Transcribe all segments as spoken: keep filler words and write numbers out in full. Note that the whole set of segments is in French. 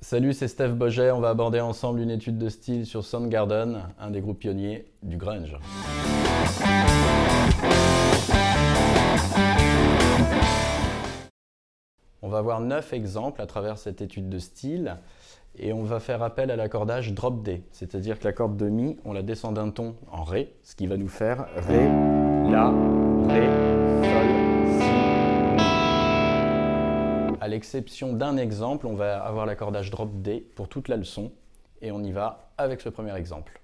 Salut, c'est Steph Boget. On va aborder ensemble une étude de style sur Soundgarden, un des groupes pionniers du grunge. On va voir neuf exemples à travers cette étude de style et on va faire appel à l'accordage drop D, c'est-à-dire que la corde de Mi, on la descend d'un ton en Ré, ce qui va nous faire Ré, La, Ré, Sol, Si, Mi. À l'exception d'un exemple, on va avoir l'accordage drop D pour toute la leçon et on y va avec ce premier exemple.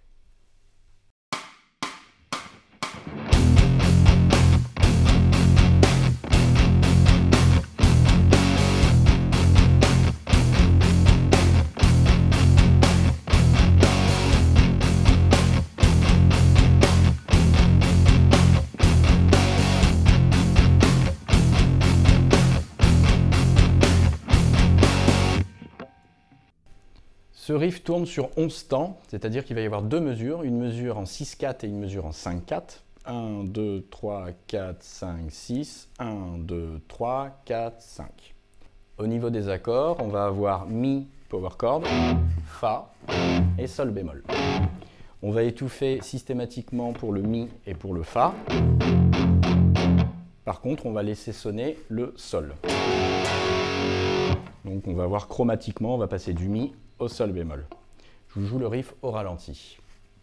Ce riff tourne sur onze temps, c'est-à-dire qu'il va y avoir deux mesures, une mesure en six quatre et une mesure en cinq quatre. un, deux, trois, quatre, cinq, six. un, deux, trois, quatre, cinq. Au niveau des accords, on va avoir Mi, power chord, Fa et Sol bémol. On va étouffer systématiquement pour le Mi et pour le Fa. Par contre, on va laisser sonner le Sol. Donc on va voir chromatiquement, on va passer du Mi au Sol bémol. Je vous joue le riff au ralenti.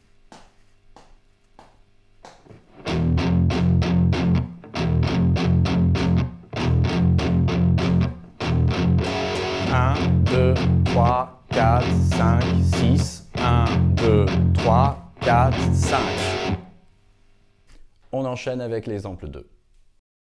un, deux, trois, quatre, cinq, six. un, deux, trois, quatre, cinq. On enchaîne avec l'exemple deux.